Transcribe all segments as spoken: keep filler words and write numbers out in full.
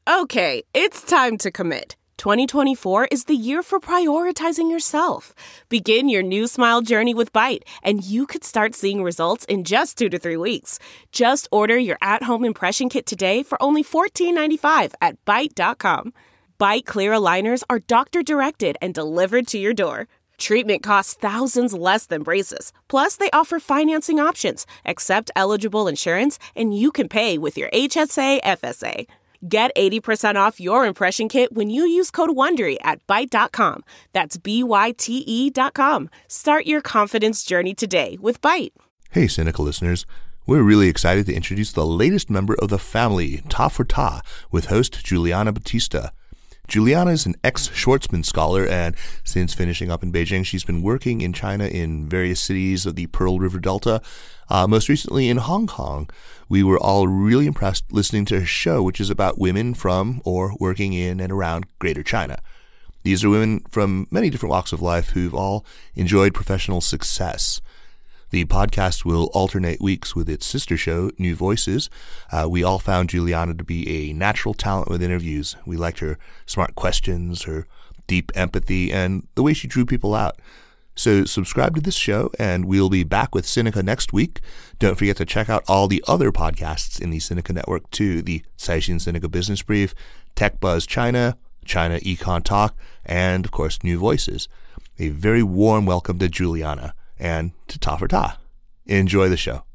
Okay, it's time to commit. twenty twenty-four is the year for prioritizing yourself. Begin your new smile journey with Byte, and you could start seeing results in just two to three weeks. Just order your at-home impression kit today for only fourteen ninety-five at byte dot com. Byte clear aligners are doctor-directed and delivered to your door. Treatment costs thousands less than braces. Plus, they offer financing options, accept eligible insurance, and you can pay with your H S A F S A. Get eighty percent off your impression kit when you use code WONDERY at byte dot com. That's B Y T E dot com. Start your confidence journey today with Byte. Hey, Sinica listeners. We're really excited to introduce the latest member of the family, Ta for Ta, with host Juliana Batista. Juliana is an ex-Schwartzman scholar, and since finishing up in Beijing, she's been working in China in various cities of the Pearl River Delta, uh, most recently in Hong Kong. We were all really impressed listening to her show, which is about women from or working in and around Greater China. These are women from many different walks of life who've all enjoyed professional success. The podcast will alternate weeks with its sister show, New Voices. Uh, we all found Juliana to be a natural talent with interviews. We liked her smart questions, her deep empathy, and the way she drew people out. So subscribe to this show, and we'll be back with Sinica next week. Don't forget to check out all the other podcasts in the Sinica Network too, the Caixin Sinica Business Brief, Tech Buzz China, China Econ Talk, and, of course, New Voices. A very warm welcome to Juliana and to Ta for Ta. Enjoy the show.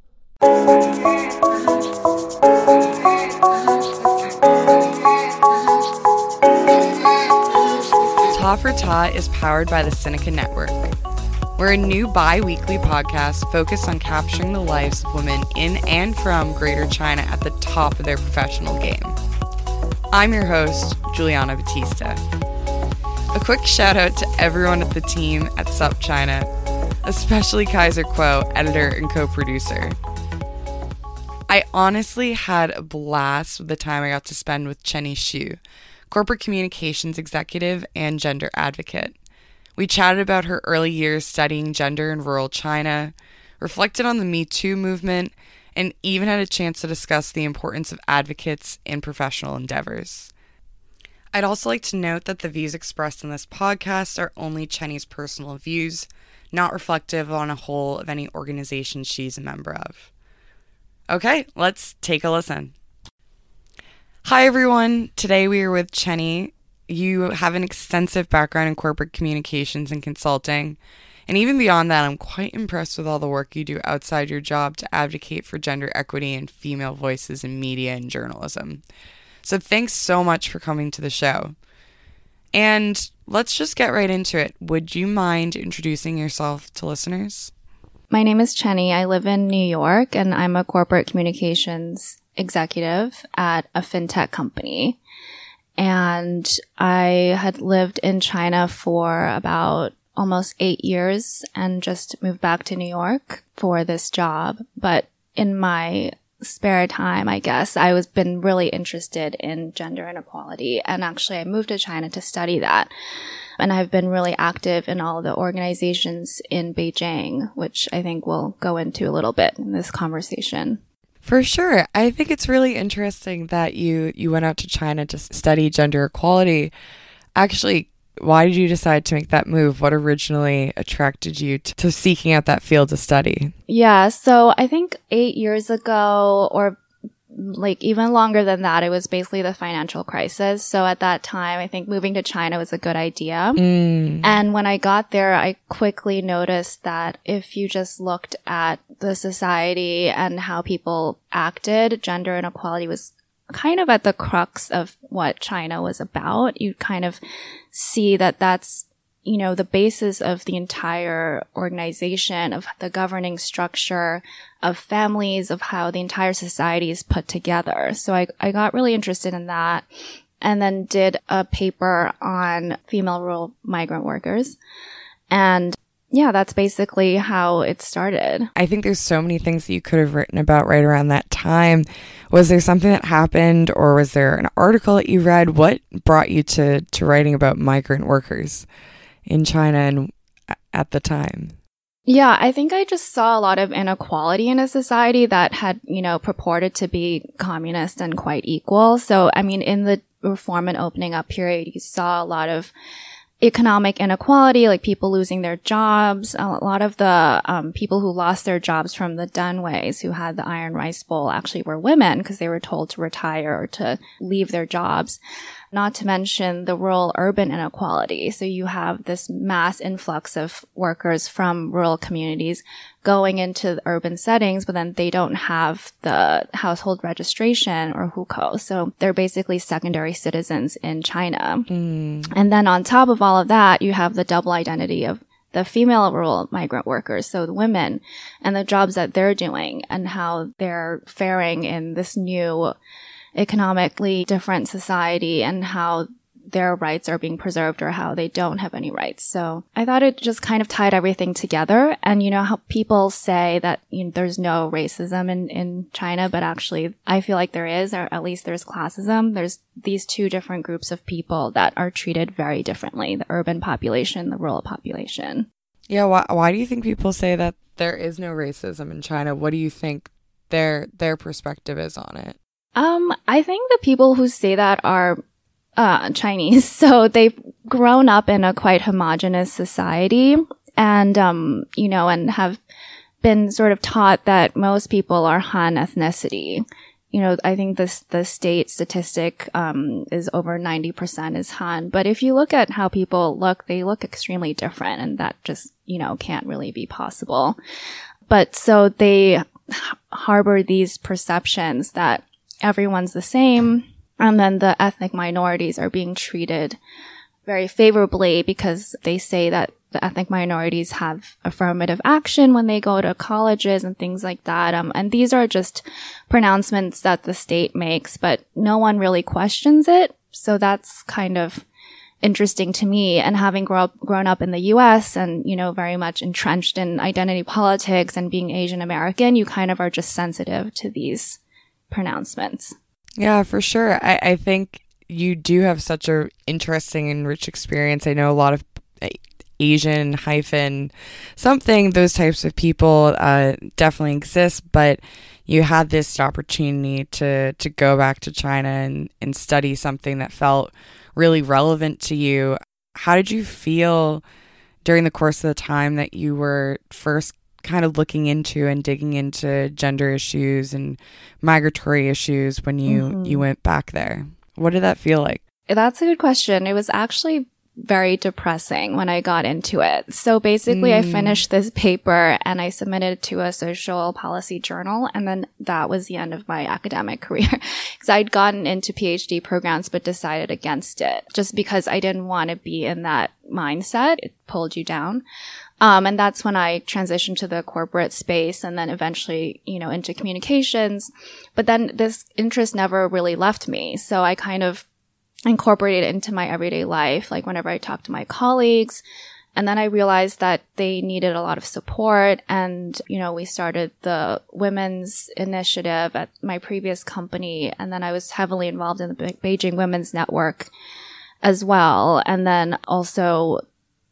Ta for Ta is powered by the Sinica Network. We're a new bi-weekly podcast focused on capturing the lives of women in and from Greater China at the top of their professional game. I'm your host, Juliana Batista. A quick shout out to everyone at the team at Sup China, especially Kaiser Kuo, editor and co-producer. I honestly had a blast with the time I got to spend with Chenny Xu, corporate communications executive and gender advocate. We chatted about her early years studying gender in rural China, reflected on the Me Too movement, and even had a chance to discuss the importance of advocates in professional endeavors. I'd also like to note that the views expressed in this podcast are only Chenny's personal views, not reflective on a whole of any organization she's a member of. Okay, let's take a listen. Hi everyone, today we are with Chenny. You have an extensive background in corporate communications and consulting, and even beyond that, I'm quite impressed with all the work you do outside your job to advocate for gender equity and female voices in media and journalism. So thanks so much for coming to the show. And let's just get right into it. Would you mind introducing yourself to listeners? My name is Chenny. I live in New York, and I'm a corporate communications executive at a fintech company. And I had lived in China for about almost eight years and just moved back to New York for this job. But in my spare time, I guess, I was been really interested in gender inequality. And actually, I moved to China to study that. And I've been really active in all the organizations in Beijing, which I think we'll go into a little bit in this conversation. For sure. I think it's really interesting that you, you went out to China to study gender equality. Actually, why did you decide to make that move? What originally attracted you to, to seeking out that field to study? Yeah, so I think eight years ago, or like even longer than that, it was basically the financial crisis. So at that time, I think moving to China was a good idea. Mm. And when I got there, I quickly noticed that if you just looked at the society and how people acted, gender inequality was kind of at the crux of what China was about. You kind of see that that's, you know, the basis of the entire organization, of the governing structure, of families, of how the entire society is put together. So I, I got really interested in that, and then did a paper on female rural migrant workers. And yeah, that's basically how it started. I think there's so many things that you could have written about right around that time. Was there something that happened, or was there an article that you read? What brought you to, to writing about migrant workers in China and at the time? Yeah, I think I just saw a lot of inequality in a society that had, you know, purported to be communist and quite equal. So, I mean, in the reform and opening up period, you saw a lot of economic inequality, like people losing their jobs. A lot of the um, people who lost their jobs from the Danways, who had the Iron Rice Bowl, actually were women because they were told to retire or to leave their jobs. Not to mention the rural-urban inequality. So you have this mass influx of workers from rural communities going into the urban settings, but then they don't have the household registration or hukou. So they're basically secondary citizens in China. Mm. And then on top of all of that, you have the double identity of the female rural migrant workers, so the women, and the jobs that they're doing and how they're faring in this new economically different society and how their rights are being preserved or how they don't have any rights. So I thought it just kind of tied everything together. And you know how people say that you know, there's no racism in, in China, but actually I feel like there is, or at least there's classism. There's these two different groups of people that are treated very differently, the urban population, the rural population. Yeah, why, why do you think people say that there is no racism in China? What do you think their their perspective is on it? Um, I think the people who say that are uh, Chinese. So they've grown up in a quite homogenous society and, um, you know, and have been sort of taught that most people are Han ethnicity. You know, I think this, the state statistic, um, is over ninety percent is Han. But if you look at how people look, they look extremely different, and that just, you know, can't really be possible. But so they harbor these perceptions that everyone's the same, and then the ethnic minorities are being treated very favorably because they say that the ethnic minorities have affirmative action when they go to colleges and things like that. Um, and these are just pronouncements that the state makes, but no one really questions it. So that's kind of interesting to me. And having grow up, grown up in the U S and, you know, very much entrenched in identity politics and being Asian American, you kind of are just sensitive to these pronouncements. Yeah, for sure. I, I think you do have such a interesting and rich experience. I know a lot of Asian hyphen something, those types of people uh, definitely exist, but you had this opportunity to to go back to China and, and study something that felt really relevant to you. How did you feel during the course of the time that you were first kind of looking into and digging into gender issues and migratory issues when you, mm-hmm. you went back there? What did that feel like? That's a good question. It was actually very depressing when I got into it. So basically, mm. I finished this paper and I submitted it to a social policy journal. And then that was the end of my academic career because I'd gotten into PhD programs but decided against it just because I didn't want to be in that mindset. It pulled you down. Um, and that's when I transitioned to the corporate space and then eventually, you know, into communications. But then this interest never really left me. So I kind of incorporated it into my everyday life, like whenever I talk to my colleagues. And then I realized that they needed a lot of support. And, you know, we started the women's initiative at my previous company. And then I was heavily involved in the Be- Beijing Women's Network as well. And then also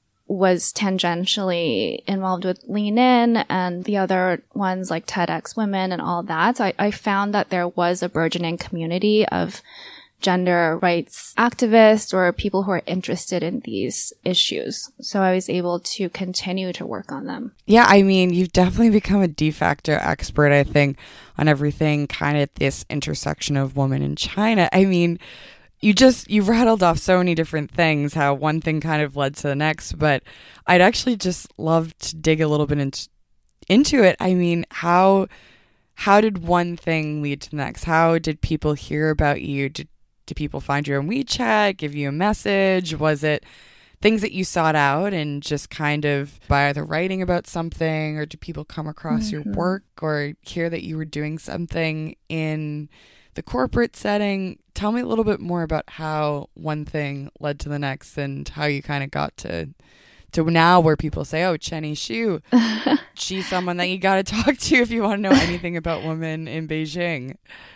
was tangentially involved with Lean In and the other ones like TEDx Women and all that. So I, I found that there was a burgeoning community of gender rights activists or people who are interested in these issues. So I was able to continue to work on them. Yeah, I mean, you've definitely become a de facto expert, I think, on everything kind of at this intersection of women in China. I mean, You just, you rattled off so many different things, how one thing kind of led to the next, but I'd actually just love to dig a little bit into, into it. I mean, how how did one thing lead to the next? How did people hear about you? Did, did people find you on WeChat, give you a message? Was it things that you sought out and just kind of by either writing about something, or did people come across mm-hmm. your work or hear that you were doing something in the corporate setting? Tell me a little bit more about how one thing led to the next and how you kind of got to to now where people say, oh, Chenny Xu, she's someone that you got to talk to if you want to know anything about women in Beijing.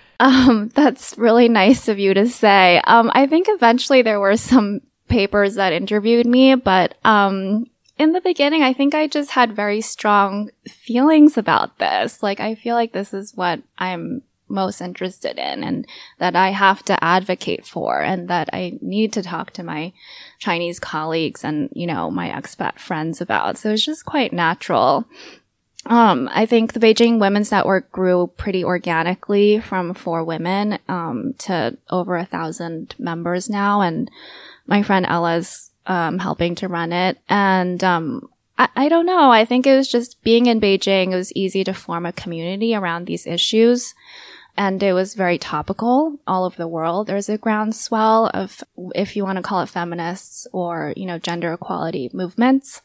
Um, that's really nice of you to say. Um, I think eventually there were some papers that interviewed me, but um, in the beginning, I think I just had very strong feelings about this. Like, I feel like this is what I'm most interested in and that I have to advocate for and that I need to talk to my Chinese colleagues and, you know, my expat friends about. So it's just quite natural. Um, I think the Beijing Women's Network grew pretty organically from four women, um, to over a thousand members now. And my friend Ella's, um, helping to run it. And, um, I, I don't know. I think it was just being in Beijing. It was easy to form a community around these issues. And it was very topical all over the world. There's a groundswell of, if you want to call it feminists or, you know, gender equality movements.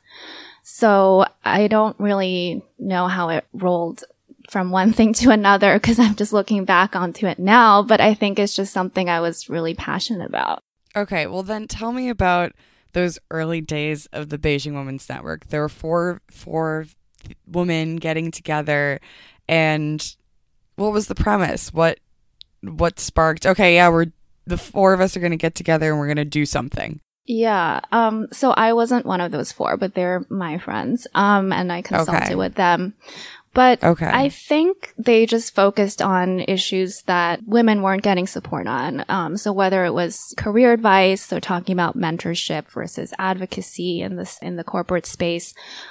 So I don't really know how it rolled from one thing to another because I'm just looking back onto it now. But I think it's just something I was really passionate about. Okay, well then tell me about those early days of the Beijing Women's Network. There were four four women getting together, and what was the premise? What what sparked? Okay, yeah, we're the four of us are going to get together and we're going to do something. Yeah. Um, so I wasn't one of those four, but they're my friends. Um, and I consulted Okay. with them. But Okay. I think they just focused on issues that women weren't getting support on. Um, so whether it was career advice, so talking about mentorship versus advocacy in this, in the corporate space,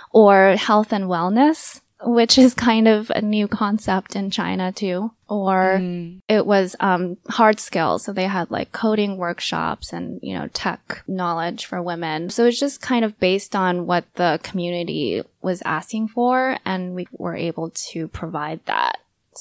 or health and wellness, which is kind of a new concept in China too. Or Mm. it was um, hard skills. So they had like coding workshops and, you know, tech knowledge for women. So it's just kind of based on what the community was asking for. And we were able to provide that.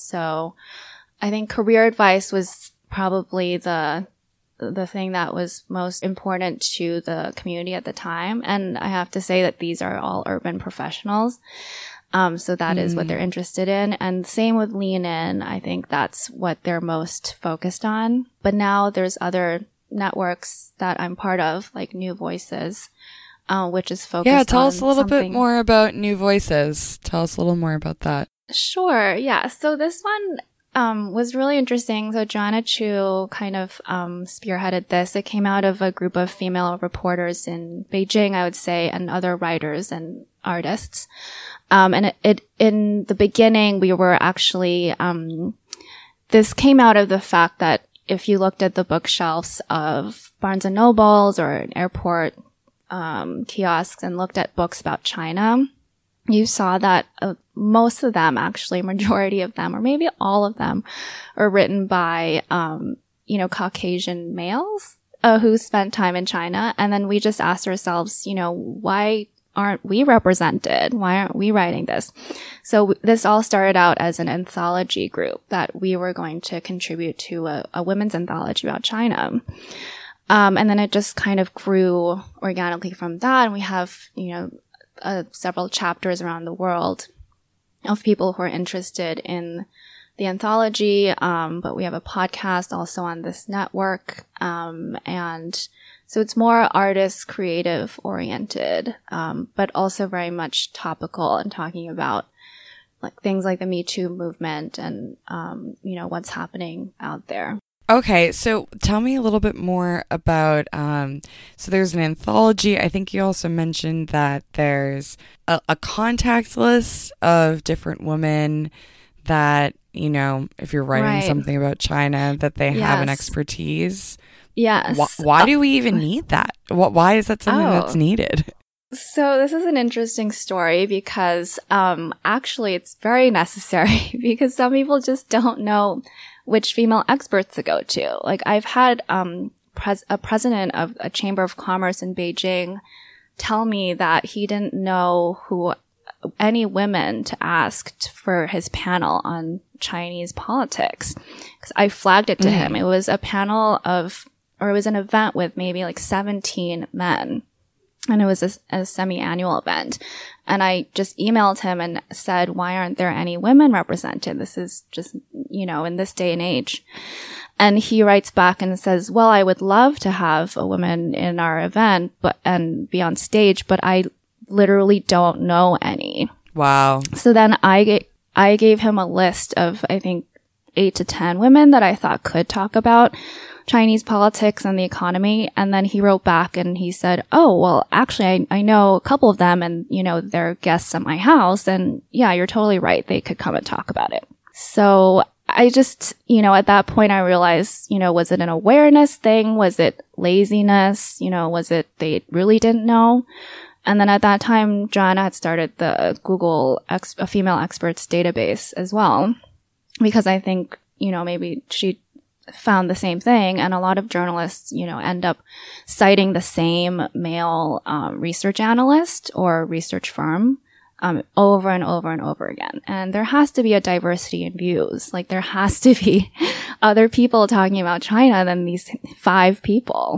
So I think career advice was probably the the thing that was most important to the community at the time. And I have to say that these are all urban professionals. Um, so that is what they're interested in. And same with Lean In. I think that's what they're most focused on. But now there's other networks that I'm part of, like New Voices, uh, which is focused on Yeah, tell us a little something- bit more about New Voices. Tell us a little more about that. Sure. Yeah. So this one um, was really interesting. So Joanna Chu kind of um, spearheaded this. It came out of a group of female reporters in Beijing, I would say, and other writers and artists. Um, and it, it, in the beginning, we were actually, um, this came out of the fact that if you looked at the bookshelves of Barnes and Nobles or airport, um, kiosks and looked at books about China, you saw that uh, most of them, actually, majority of them, or maybe all of them, are written by, um, you know, Caucasian males, uh, who spent time in China. And then we just asked ourselves, you know, why aren't we represented? Why aren't we writing this? So w- this all started out as an anthology group that we were going to contribute to a, a women's anthology about China. Um, and then it just kind of grew organically from that. And we have, you know, uh, several chapters around the world of people who are interested in the anthology. Um, but we have a podcast also on this network. Um, and So it's more artist, creative oriented, um, but also very much topical and talking about like things like the Me Too movement and, um, you know, what's happening out there. Okay, so tell me a little bit more about, um, so there's an anthology. I think you also mentioned that there's a, a contact list of different women that, you know, if you're writing Right. something about China, that they have an Yes. expertise. Yes. Why, why do we even need that? What, why is that something Oh. that's needed? So this is an interesting story because um, actually it's very necessary because some people just don't know which female experts to go to. Like I've had um, pres- a president of a chamber of commerce in Beijing tell me that he didn't know who any women to ask t- for his panel on Chinese politics. Because I flagged it to Mm. him. It was a panel of, or it was an event with maybe like seventeen men. And it was a, a semi-annual event. And I just emailed him and said, why aren't there any women represented? This is just, you know, in this day and age. And he writes back and says, well, I would love to have a woman in our event, but, and be on stage, but I literally don't know any. Wow. So then I, ga- I gave him a list of, I think, eight to ten women that I thought could talk about Chinese politics and the economy. And then he wrote back and he said, oh, well, actually, I, I know a couple of them and, you know, they're guests at my house. And yeah, you're totally right. They could come and talk about it. So I just, you know, at that point I realized, you know, was it an awareness thing? Was it laziness? You know, was it they really didn't know? And then at that time, Joanna had started the Google ex- a female experts database as well, because I think, you know, maybe she found the same thing. And a lot of journalists, you know, end up citing the same male um, research analyst or research firm um, over and over and over again. And there has to be a diversity in views. Like there has to be other people talking about China than these five people.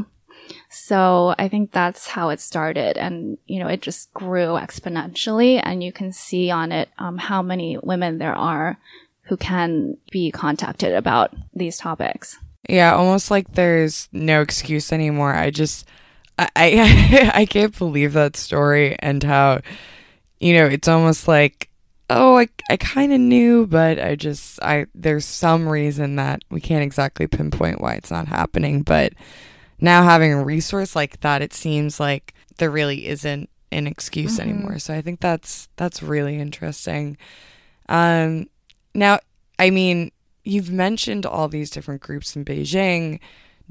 So I think that's how it started. And, you know, it just grew exponentially. And you can see on it um, how many women there are who can be contacted about these topics. Yeah, almost like there's no excuse anymore. I just, I, I, I can't believe that story and how, you know, it's almost like, oh, I, I kind of knew, but I just, I, there's some reason that we can't exactly pinpoint why it's not happening. But now having a resource like that, it seems like there really isn't an excuse mm-hmm. anymore. So I think that's, that's really interesting. Um, Now, I mean, you've mentioned all these different groups in Beijing.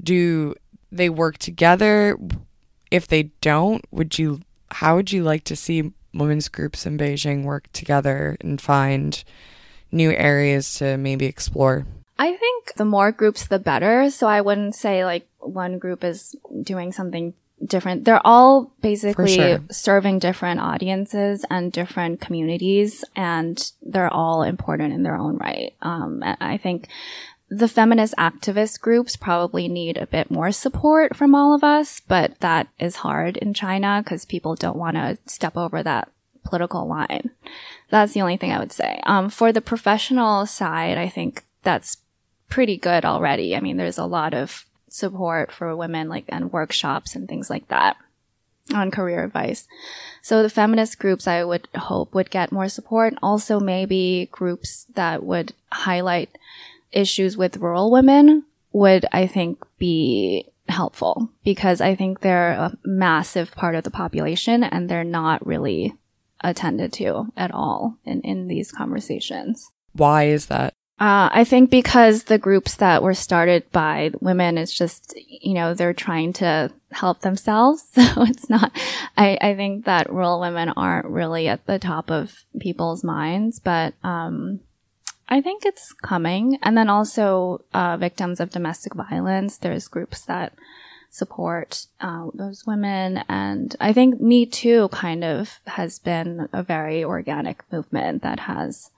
Do they work together? If they don't, would you? How would you like to see women's groups in Beijing work together and find new areas to maybe explore? I think the more groups, the better. So I wouldn't say like one group is doing something different. They're all basically sure. serving different audiences and different communities, and they're all important in their own right. Um, I think the feminist activist groups probably need a bit more support from all of us, but that is hard in China because people don't want to step over that political line. That's the only thing I would say. Um, for the professional side, I think that's pretty good already. I mean, there's a lot of support for women, like, and workshops and things like that on career advice. So the feminist groups, I would hope, would get more support. Also, maybe groups that would highlight issues with rural women would, I think, be helpful, because I think they're a massive part of the population and they're not really attended to at all in, in these conversations. Why is that? Uh, I think because the groups that were started by women, it's just, you know, they're trying to help themselves. So it's not, I, I think that rural women aren't really at the top of people's minds, but, um, I think it's coming. And then also, uh, victims of domestic violence, there's groups that support, uh, those women. And I think Me Too kind of has been a very organic movement that has,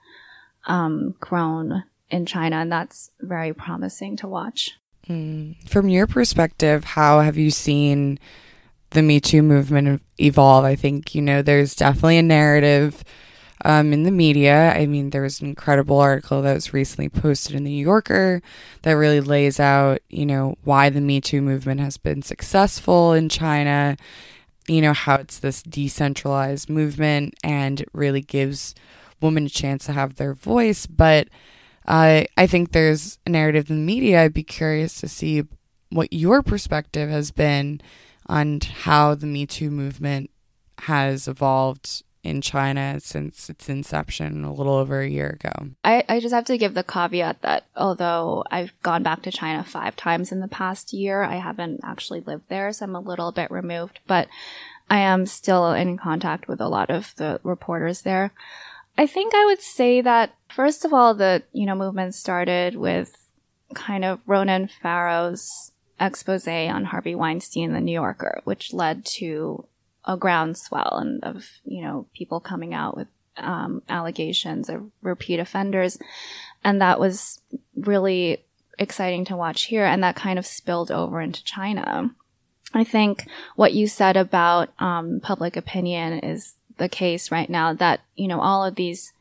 um, grown in China, and that's very promising to watch. Mm. From your perspective, how have you seen the Me Too movement evolve? I think, you know, there's definitely a narrative um, in the media. I mean, there was an incredible article that was recently posted in the New Yorker that really lays out, you know, why the Me Too movement has been successful in China, you know, how it's this decentralized movement and it really gives women a chance to have their voice. But Uh, I think there's a narrative in the media. I'd be curious to see what your perspective has been on how the Me Too movement has evolved in China since its inception a little over a year ago. I, I just have to give the caveat that although I've gone back to China five times in the past year, I haven't actually lived there, so I'm a little bit removed, but I am still in contact with a lot of the reporters there. I think I would say that, first of all, the, you know, movement started with kind of Ronan Farrow's expose on Harvey Weinstein in the New Yorker, which led to a groundswell and of, you know, people coming out with um, allegations of repeat offenders. And that was really exciting to watch here. And that kind of spilled over into China. I think what you said about um, public opinion is the case right now, that, you know, all of these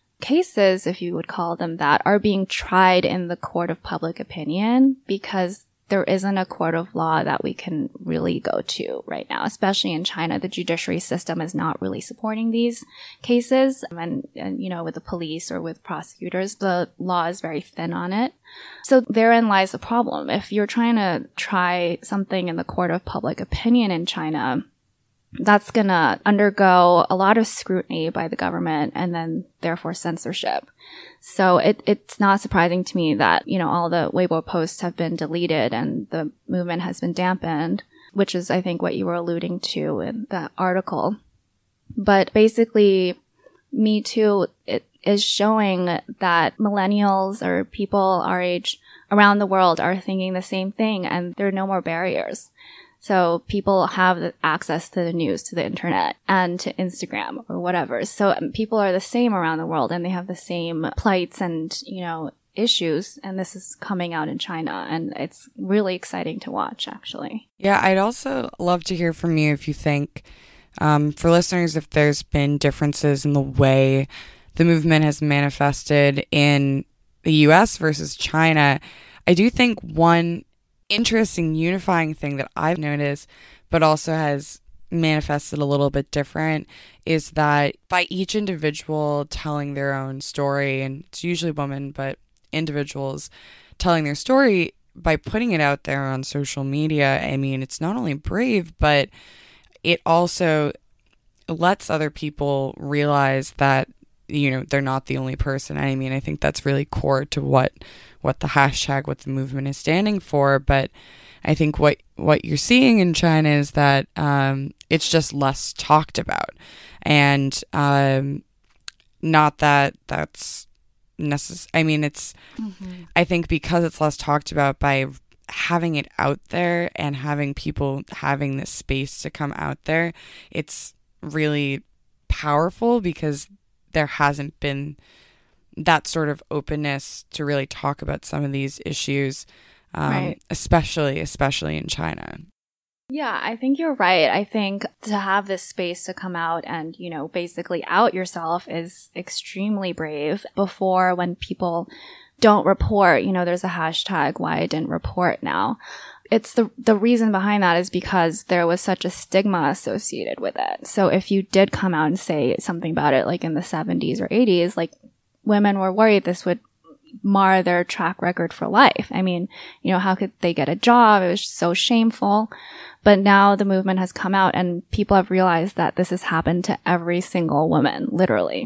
cases, if you would call them that, are being tried in the court of public opinion because there isn't a court of law that we can really go to right now, especially in China. The judiciary system is not really supporting these cases. And, and, you know, with the police or with prosecutors, the law is very thin on it. So therein lies the problem. If you're trying to try something in the court of public opinion in China, that's going to undergo a lot of scrutiny by the government and then therefore censorship. So it, it's not surprising to me that, you know, all the Weibo posts have been deleted and the movement has been dampened, which is, I think, what you were alluding to in that article. But basically, Me Too, it is showing that millennials or people our age around the world are thinking the same thing, and there are no more barriers. So people have access to the news, to the internet, and to Instagram or whatever. So people are the same around the world, and they have the same plights and, you know, issues. And this is coming out in China, and it's really exciting to watch, actually. Yeah, I'd also love to hear from you if you think, um, for listeners, if there's been differences in the way the movement has manifested in the U S versus China. I do think one interesting unifying thing that I've noticed, but also has manifested a little bit different, is that by each individual telling their own story, and it's usually women, but individuals telling their story by putting it out there on social media, I mean, it's not only brave, but it also lets other people realize that, you know, they're not the only person. I mean, I think that's really core to what what the hashtag, what the movement is standing for. But I think what what you're seeing in China is that um, it's just less talked about, and um, not that that's necessary. I mean, it's mm-hmm. I think because it's less talked about, by having it out there and having people having this space to come out there, it's really powerful, because there hasn't been that sort of openness to really talk about some of these issues, um, right. especially, especially in China. Yeah, I think you're right. I think to have this space to come out and, you know, basically out yourself is extremely brave. Before, when people don't report, you know, there's a hashtag, why I didn't report now. It's the the reason behind that is because there was such a stigma associated with it. So if you did come out and say something about it, like in the seventies or eighties, like, women were worried this would mar their track record for life. I mean, you know, how could they get a job? It was so shameful. But now the movement has come out and people have realized that this has happened to every single woman, literally.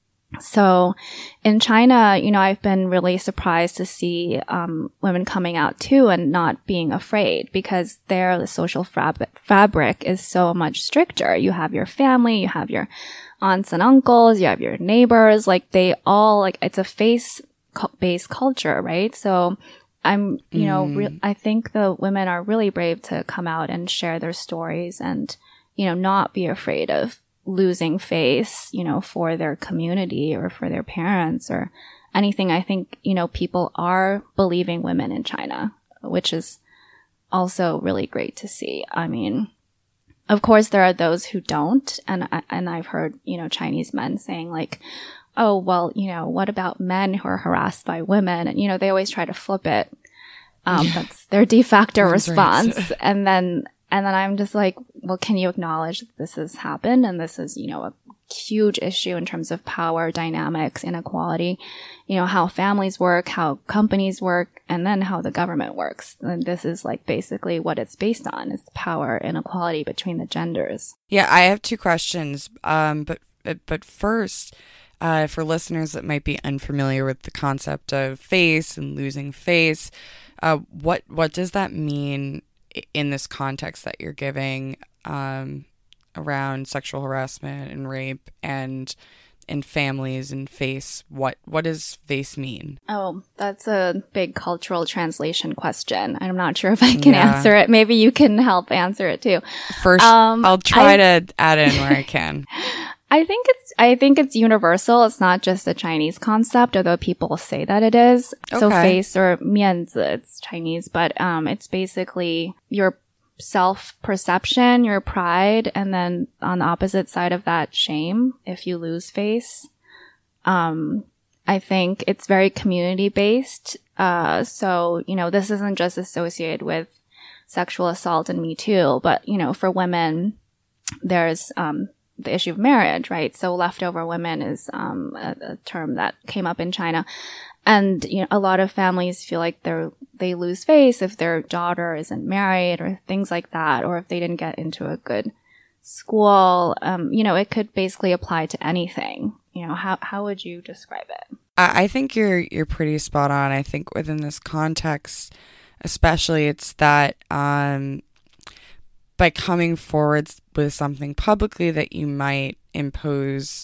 So in China, you know, I've been really surprised to see um, women coming out too and not being afraid, because there the social fab- fabric is so much stricter. You have your family, you have your aunts and uncles, you have your neighbors, like they all, like, it's a face-based culture, right? So I'm, you know, mm. re- I think the women are really brave to come out and share their stories and, you know, not be afraid of losing face, you know, for their community or for their parents or anything. I think, you know, people are believing women in China, which is also really great to see. I mean, of course, there are those who don't. And, and I've heard, you know, Chinese men saying like, oh, well, you know, what about men who are harassed by women? And, you know, they always try to flip it. Um, yeah. That's their de facto response. Right. And then, and then I'm just like, well, can you acknowledge that this has happened? And this is, you know, a huge issue in terms of power dynamics, inequality, you know, how families work, how companies work, and then how the government works. And this is like basically what it's based on, is power inequality between the genders. Yeah, I have two questions. Um, but, but first, uh, for listeners that might be unfamiliar with the concept of face and losing face, uh, what, what does that mean in this context that you're giving, um, around sexual harassment and rape and in families and face? What what does face mean? Oh, that's a big cultural translation question. I'm not sure if I can yeah. answer it. Maybe you can help answer it too. First, um, I'll try I, to add in where I can. I think it's I think it's universal. It's not just a Chinese concept, although people say that it is. Okay. So face or 面子, it's Chinese, but um, it's basically your self-perception, your pride, and then on the opposite side of that, shame if you lose face. Um, I think it's very community-based. Uh, so, you know, this isn't just associated with sexual assault and Me Too, but, you know, for women, there's um, the issue of marriage, right? So leftover women is um, a, a term that came up in China. And, you know, a lot of families feel like they're, they lose face if their daughter isn't married or things like that, or if they didn't get into a good school, um, you know, it could basically apply to anything. You know, how how would you describe it? I, I think you're you're pretty spot on. I think within this context, especially, it's that um, by coming forward with something publicly that you might impose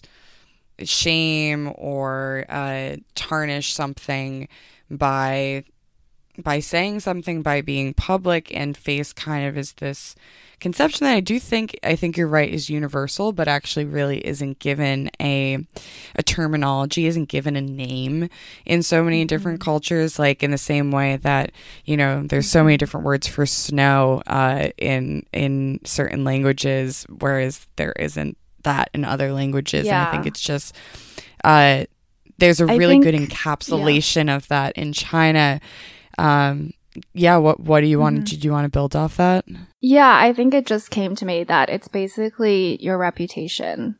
shame or uh, tarnish something by by saying something, by being public, and face kind of is this conception that I do think, I think you're right, is universal, but actually really isn't given a a terminology, isn't given a name in so many mm-hmm. different cultures, like in the same way that, you know, there's so many different words for snow uh, in in certain languages, whereas there isn't that in other languages. Yeah. And I think it's just, uh, there's a I really think, good encapsulation yeah. of that in China. Um, yeah, what what do you want? Mm-hmm. Did you want to build off that? Yeah, I think it just came to me that it's basically your reputation.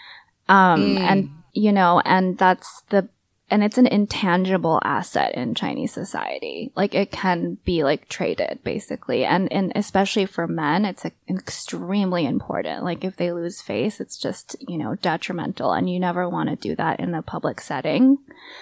Um, Mm. and, you know, and that's the, and it's an intangible asset in Chinese society. Like, it can be, like, traded, basically. And, and especially for men, it's like, extremely important. Like, if they lose face, it's just, you know, detrimental. And you never want to do that in a public setting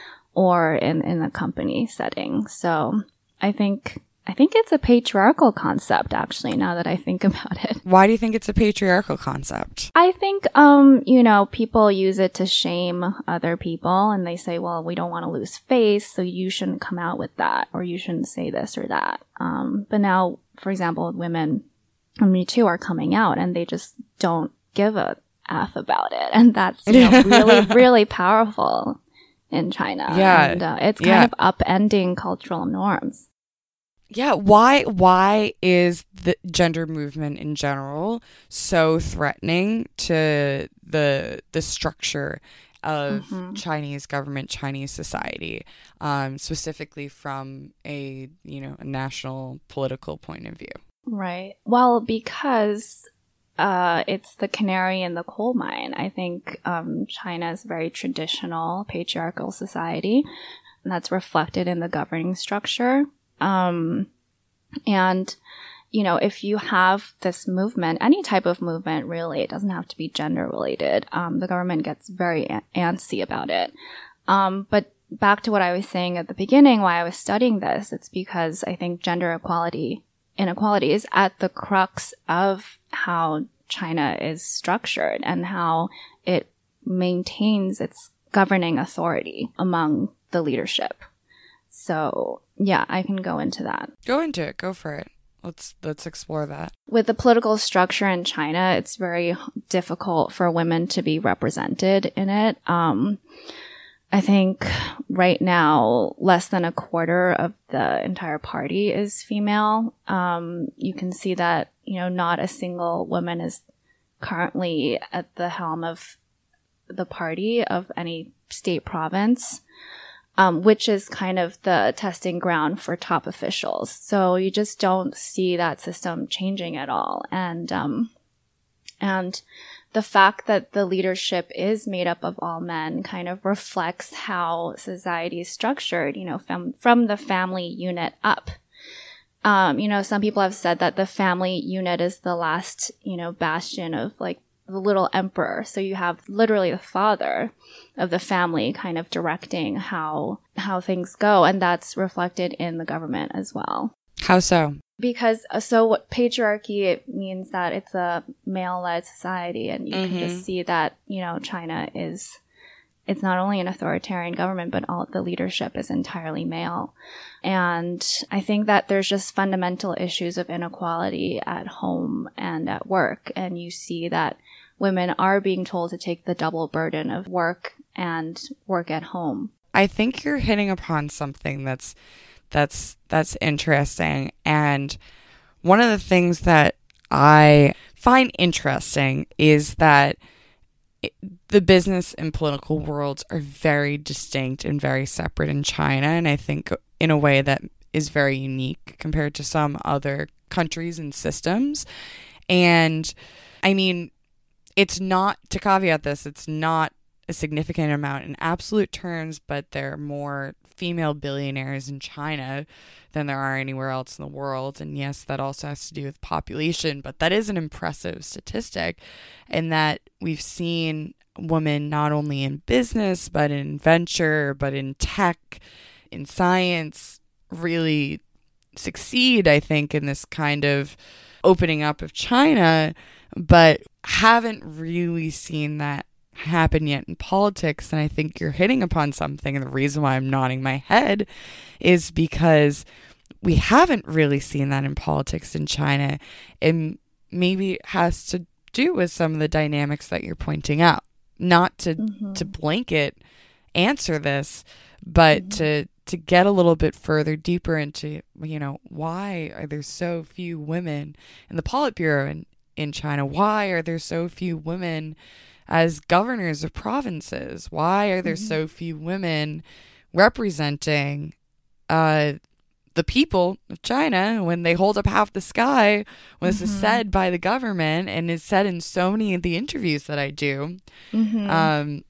or in, in a company setting. So I think, I think it's a patriarchal concept, actually, now that I think about it. Why do you think it's a patriarchal concept? I think, um, you know, people use it to shame other people, and they say, well, we don't want to lose face, so you shouldn't come out with that, or you shouldn't say this or that. Um, but now, for example, women, and me too, are coming out, and they just don't give a F about it. And that's, you know, really, really powerful in China. Yeah. And uh, it's kind yeah. of upending cultural norms. Yeah, why why is the gender movement in general so threatening to the the structure of mm-hmm. Chinese government, Chinese society, um, specifically from a, you know, a national political point of view? Right. Well, because uh, it's the canary in the coal mine. I think um, China is a very traditional patriarchal society, and that's reflected in the governing structure. Um, and, you know, if you have this movement, any type of movement, really, it doesn't have to be gender related. Um, the government gets very a- antsy about it. Um, but back to what I was saying at the beginning, why I was studying this, it's because I think gender equality, inequality is at the crux of how China is structured and how it maintains its governing authority among the leadership. So, yeah, I can go into that. Go into it. Go for it. Let's let's explore that. With the political structure in China, it's very difficult for women to be represented in it. Um, I think right now, less than a quarter of the entire party is female. Um, you can see that, you know, not a single woman is currently at the helm of the party of any state province. Um, which is kind of the testing ground for top officials. So you just don't see that system changing at all. And, um, and the fact that the leadership is made up of all men kind of reflects how society is structured, you know, from, from the family unit up. Um, you know, some people have said that the family unit is the last, you know, bastion of like the little emperor. So you have literally the father of the family kind of directing how how things go, and that's reflected in the government as well. How so? Because uh, so what patriarchy, it means that it's a male-led society, and you mm-hmm. can just see that, you know, China is, it's not only an authoritarian government, but all the leadership is entirely male. And I think that there's just fundamental issues of inequality at home and at work, and you see that women are being told to take the double burden of work and work at home. I think you're hitting upon something that's that's that's interesting. And one of the things that I find interesting is that it, the business and political worlds are very distinct and very separate in China, and I think in a way that is very unique compared to some other countries and systems. And I mean, it's not, to caveat this, it's not a significant amount in absolute terms, but they're more female billionaires in China than there are anywhere else in the world. And yes, that also has to do with population, but that is an impressive statistic, in that we've seen women not only in business, but in venture, but in tech, in science, really succeed, I think, in this kind of opening up of China, but haven't really seen that happen yet in politics. And I think you're hitting upon something, and the reason why I'm nodding my head is because we haven't really seen that in politics in China, and maybe it has to do with some of the dynamics that you're pointing out. Not to mm-hmm. to blanket answer this, but mm-hmm. to to get a little bit further deeper into, you know, why are there so few women in the Politburo in, in China? Why are there so few women as governors of provinces? Why are there mm-hmm. so few women representing uh, the people of China when they hold up half the sky? When mm-hmm. this is said by the government and is said in so many of the interviews that I do. Mm-hmm. Um,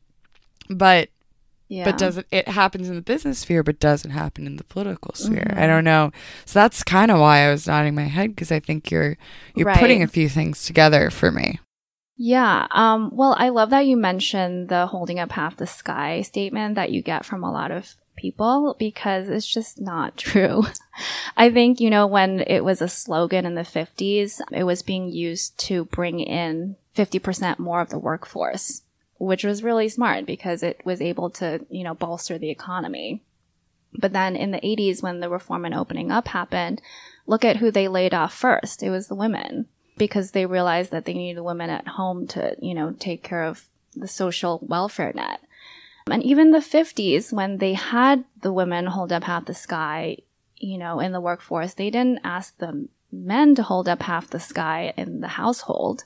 but yeah. but doesn't it happens in the business sphere, but doesn't happen in the political sphere? Mm-hmm. I don't know. So that's kind of why I was nodding my head, because I think you're you're right. putting a few things together for me. Yeah. Um, well, I love that you mentioned the holding up half the sky statement that you get from a lot of people, because it's just not true. I think, you know, when it was a slogan in the fifties, it was being used to bring in fifty percent more of the workforce, which was really smart because it was able to, you know, bolster the economy. But then in the eighties, when the reform and opening up happened, look at who they laid off first. It was the women, because they realized that they needed the women at home to, you know, take care of the social welfare net. And even the fifties, when they had the women hold up half the sky, you know, in the workforce, they didn't ask the men to hold up half the sky in the household.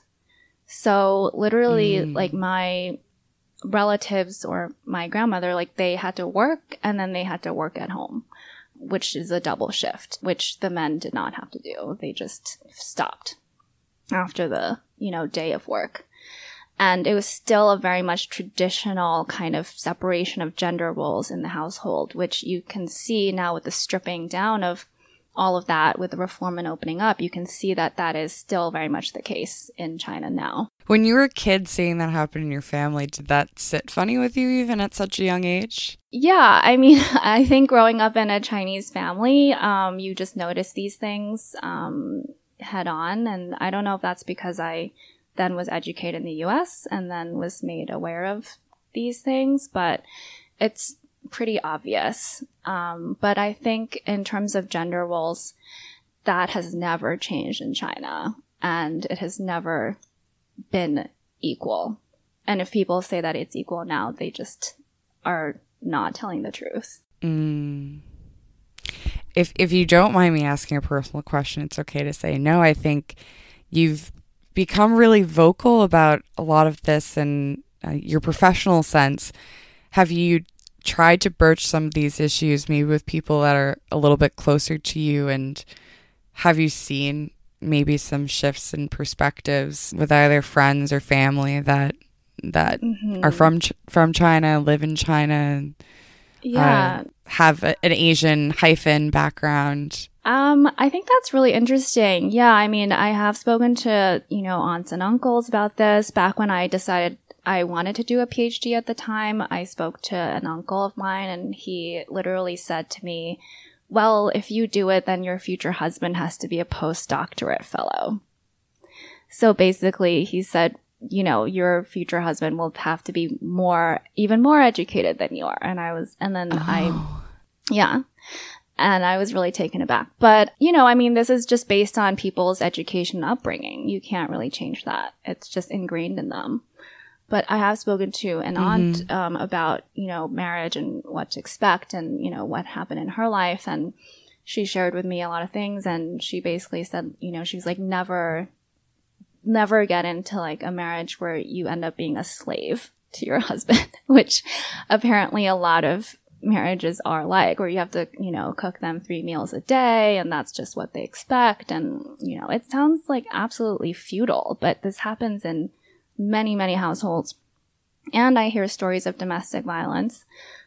So literally, mm. like my relatives or my grandmother, like they had to work and then they had to work at home, which is a double shift, which the men did not have to do. They just stopped after the, you know, day of work. And it was still a very much traditional kind of separation of gender roles in the household, which you can see now with the stripping down of all of that with the reform and opening up. You can see that that is still very much the case in China now. When you were a kid seeing that happen in your family, did that sit funny with you even at such a young age? Yeah, I mean, I think growing up in a Chinese family, um, you just notice these things um, head on. And I don't know if that's because I then was educated in the U S and then was made aware of these things, but it's pretty obvious. Um, but I think in terms of gender roles, that has never changed in China, and it has never been equal. And if people say that it's equal now, they just are not telling the truth. Mm. If if you don't mind me asking a personal question, it's okay to say no. I think you've become really vocal about a lot of this in uh, your professional sense. Have you tried to broach some of these issues maybe with people that are a little bit closer to you, and have you seen maybe some shifts in perspectives with either friends or family that that mm-hmm. are from from China, live in China, and yeah, uh, have a, an Asian hyphen background? Um, I think that's really interesting. Yeah, I mean, I have spoken to, you know, aunts and uncles about this. Back when I decided I wanted to do a PhD at the time, I spoke to an uncle of mine, and he literally said to me, well, if you do it, then your future husband has to be a postdoctorate fellow. So basically, he said, you know, your future husband will have to be more, even more educated than you are. And I was, and then oh. I, yeah. And I was really taken aback. But, you know, I mean, this is just based on people's education and upbringing. You can't really change that. It's just ingrained in them. But I have spoken to an mm-hmm. aunt um, about, you know, marriage and what to expect and, you know, what happened in her life. And she shared with me a lot of things. And she basically said, you know, she's like, never, never get into like a marriage where you end up being a slave to your husband, which apparently a lot of marriages are like, where you have to, you know, cook them three meals a day, and that's just what they expect. And, you know, it sounds like absolutely futile, but this happens in many, many households. And I hear stories of domestic violence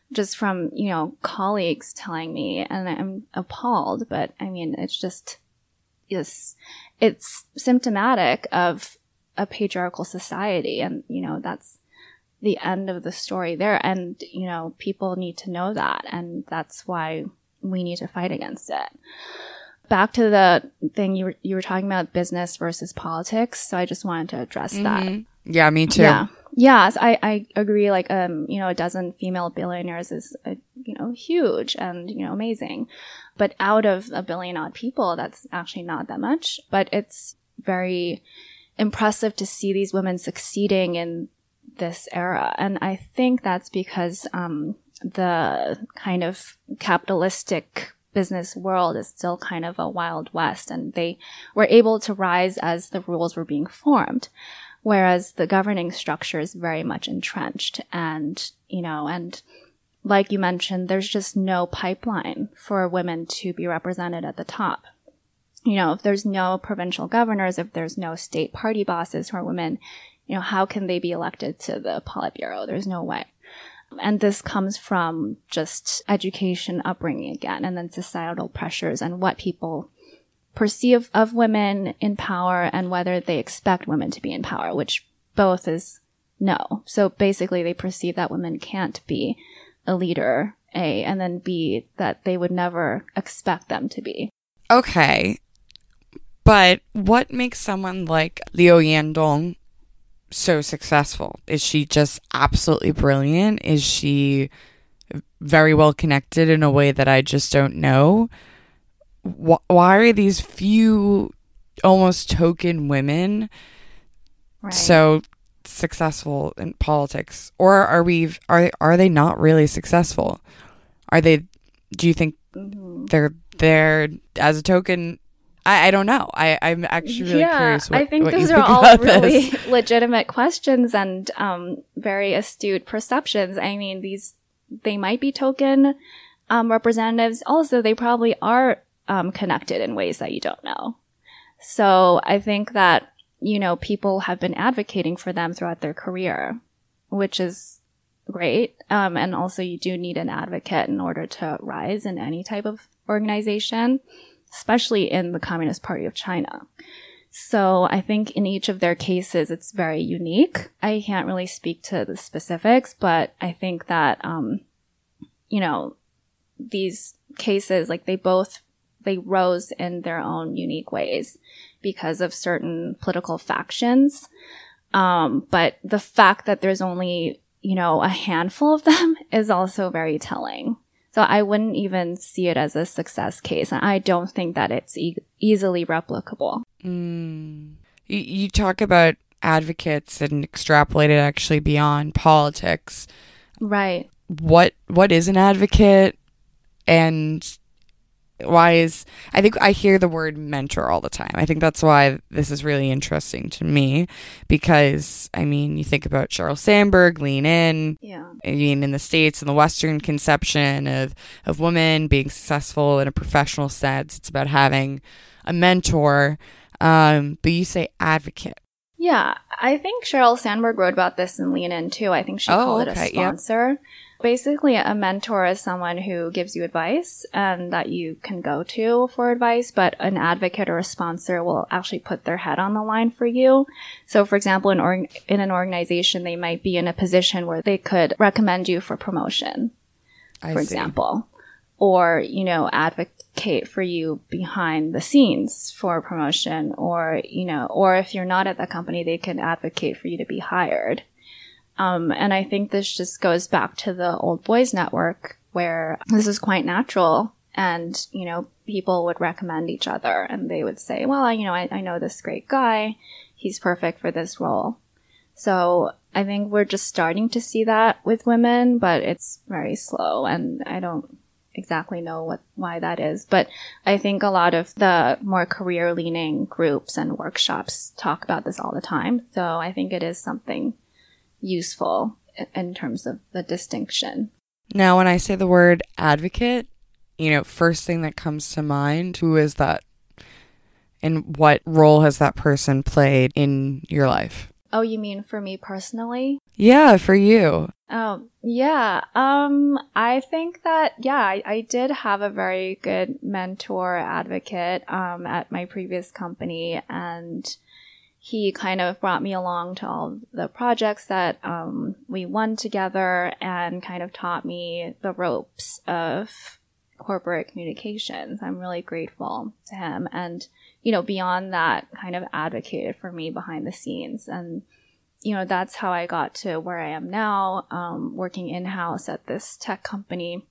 just from, you know, colleagues telling me, and I'm appalled, but I mean, it's just, it's, it's symptomatic of a patriarchal society. And, you know, that's the end of the story there. And, you know, people need to know that. And that's why we need to fight against it. Back to the thing you were, you were talking about, business versus politics. So I just wanted to address mm-hmm. that. Yeah, me too. Yeah. Yes, I, I agree. Like, um, you know, a dozen female billionaires is, uh, you know, huge and, you know, amazing. But out of a billion odd people, that's actually not that much. But it's very impressive to see these women succeeding in this era. And I think that's because um, the kind of capitalistic business world is still kind of a wild west. And they were able to rise as the rules were being formed. Whereas the governing structure is very much entrenched. And, you know, and like you mentioned, there's just no pipeline for women to be represented at the top. You know, if there's no provincial governors, if there's no state party bosses who are women, you know, how can they be elected to the Politburo? There's no way. And this comes from just education, upbringing again, and then societal pressures and what people perceive of women in power and whether they expect women to be in power, which both is no. So basically they perceive that women can't be a leader, A, and then B, that they would never expect them to be. Okay. But what makes someone like Liu Yandong so successful? Is she just absolutely brilliant? Is she very well connected in a way that I just don't know? Why are these few almost token women right. so successful in politics? Or are we are are they not really successful? Are they, do you think mm-hmm. they're there as a token? I, I don't know. I, I'm actually really yeah, curious what, I think what those you are think all about really this. legitimate questions and um, very astute perceptions. I mean, these, they might be token um, representatives. Also, they probably are Um, connected in ways that you don't know. So I think that, you know, people have been advocating for them throughout their career, which is great. Um, and also you do need an advocate in order to rise in any type of organization, especially in the Communist Party of China. So I think in each of their cases, it's very unique. I can't really speak to the specifics, but I think that, um, you know, these cases, like they both they rose in their own unique ways because of certain political factions. Um, but the fact that there's only, you know, a handful of them is also very telling. So I wouldn't even see it as a success case. And I don't think that it's e- easily replicable. Mm. You, you talk about advocates and extrapolate it actually beyond politics. Right. What What is an advocate? And why is, I think I hear the word mentor all the time. I think that's why this is really interesting to me because, I mean, you think about Sheryl Sandberg, Lean In. Yeah. I mean, in the States, in the Western conception of, of women being successful in a professional sense, it's about having a mentor. Um, but you say advocate. Yeah. I think Sheryl Sandberg wrote about this in Lean In too. I think she oh, called okay. it a sponsor. Yep. Basically, a mentor is someone who gives you advice and that you can go to for advice, but an advocate or a sponsor will actually put their head on the line for you. So, for example, in, org- in an organization, they might be in a position where they could recommend you for promotion, I for see. example, or, you know, advocate for you behind the scenes for promotion, or, you know, or if you're not at the company, they can advocate for you to be hired. Um, and I think this just goes back to the Old Boys Network where this is quite natural and, you know, people would recommend each other and they would say, well, I, you know, I, I know this great guy. He's perfect for this role. So I think we're just starting to see that with women, but it's very slow and I don't exactly know what why that is. But I think a lot of the more career-leaning groups and workshops talk about this all the time. So I think it is something useful in terms of the distinction. Now, when I say the word advocate, you know, first thing that comes to mind, who is that? And what role has that person played in your life? Oh, you mean for me personally? Yeah, for you. Oh, yeah. Um, I think that, yeah, I, I did have a very good mentor advocate um, at my previous company, and he kind of brought me along to all the projects that um, we won together and kind of taught me the ropes of corporate communications. I'm really grateful to him. And, you know, beyond that, kind of advocated for me behind the scenes. And, you know, that's how I got to where I am now, um, working in-house at this tech company.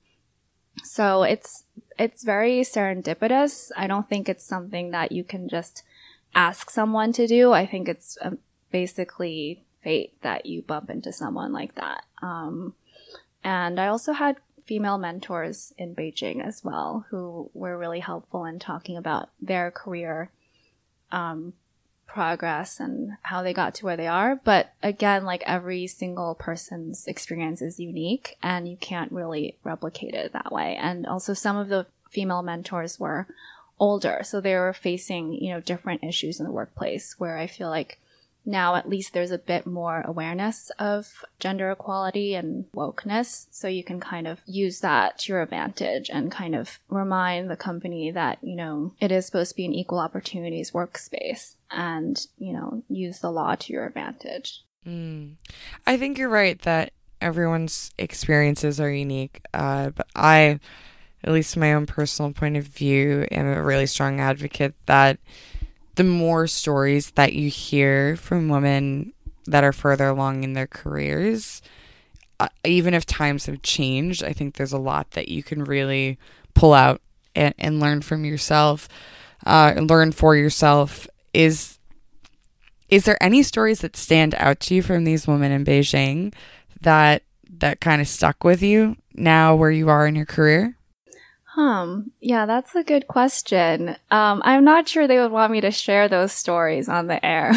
So it's, it's very serendipitous. I don't think it's something that you can just ask someone to do. I think it's um, basically fate that you bump into someone like that. Um, and I also had female mentors in Beijing as well, who were really helpful in talking about their career um, progress and how they got to where they are. But again, like every single person's experience is unique and you can't really replicate it that way. And also some of the female mentors were older, so they were facing, you know, different issues in the workplace, where I feel like now at least there's a bit more awareness of gender equality and wokeness, so you can kind of use that to your advantage and kind of remind the company that, you know, it is supposed to be an equal opportunities workspace, and, you know, use the law to your advantage. Mm. I think you're right that everyone's experiences are unique, uh, but I, at least from my own personal point of view, am a really strong advocate that the more stories that you hear from women that are further along in their careers, uh, even if times have changed, I think there's a lot that you can really pull out and, and learn from yourself, uh, and learn for yourself. Is is there any stories that stand out to you from these women in Beijing that that kind of stuck with you now where you are in your career? Um, yeah, that's a good question. Um, I'm not sure they would want me to share those stories on the air.